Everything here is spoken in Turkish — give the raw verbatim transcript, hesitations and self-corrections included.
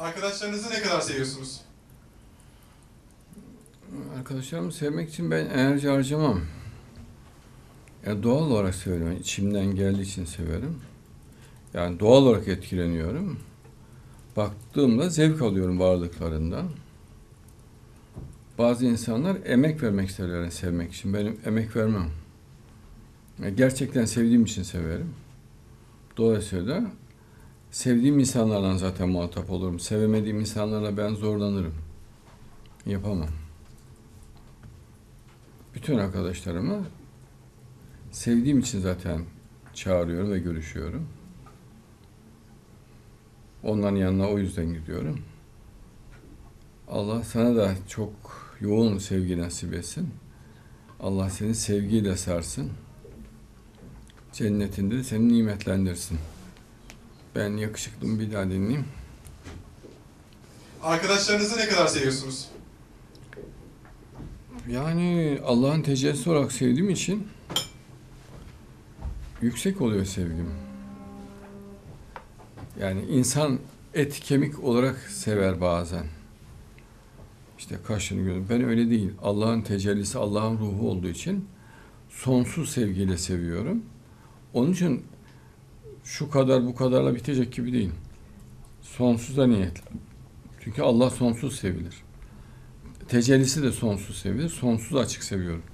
Arkadaşlarınızı ne kadar seviyorsunuz? Arkadaşlarımı sevmek için ben enerji harcamam. Ya doğal olarak seviyorum. İçimden geldiği için severim. Yani doğal olarak etkileniyorum. Baktığımda zevk alıyorum varlıklarından. Bazı insanlar emek vermek isterler yani sevmek için. Benim emek vermem. Ya gerçekten sevdiğim için severim. Dolayısıyla sevdiğim insanlarla zaten muhatap olurum. Sevemediğim insanlarla ben zorlanırım. Yapamam. Bütün arkadaşlarımı sevdiğim için zaten çağırıyorum ve görüşüyorum. Onların yanına o yüzden gidiyorum. Allah sana da çok yoğun sevgi nasip etsin. Allah seni sevgiyle sarsın. Cennetinde de seni nimetlendirsin. Ben yakışıklımı bir daha dinleyeyim. Arkadaşlarınızı ne kadar seviyorsunuz? Yani Allah'ın tecellisi olarak sevdiğim için yüksek oluyor sevgim. Yani insan et kemik olarak sever bazen. İşte kaşını gözünü. Ben öyle değil. Allah'ın tecellisi, Allah'ın ruhu olduğu için sonsuz sevgiyle seviyorum. Onun için şu kadar bu kadarla bitecek gibi değil. Sonsuza niyetli. Çünkü Allah sonsuz sevilir. Tecellisi de sonsuz sevilir. Sonsuz açık seviyorum.